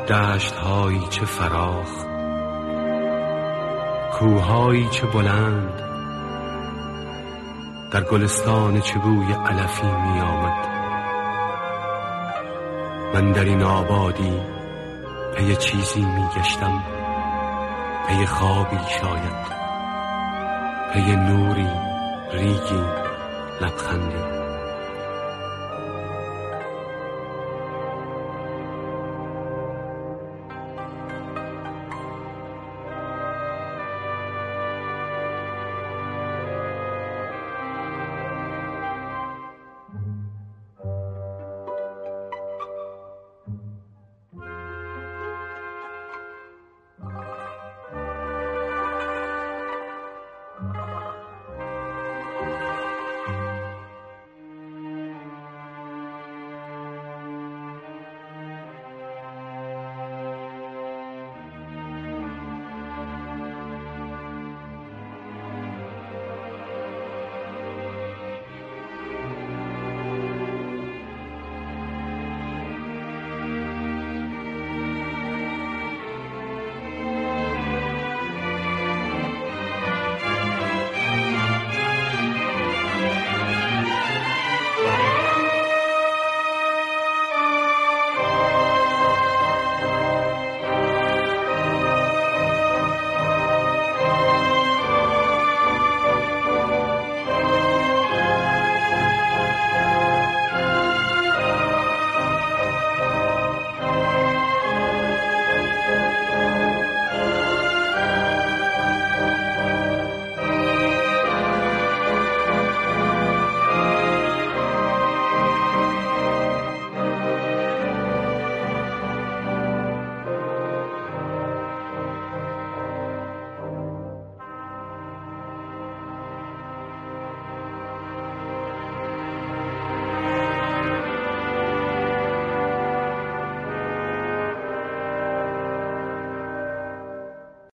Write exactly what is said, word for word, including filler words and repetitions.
دشت هایی چه فراخ، کوههایی چه بلند، در گلستان چه بوی علفی می آمد. من در این آبادی پی چیزی می گشتم، پی خوابی شاید، پی نوری، ریگی، لبخندی.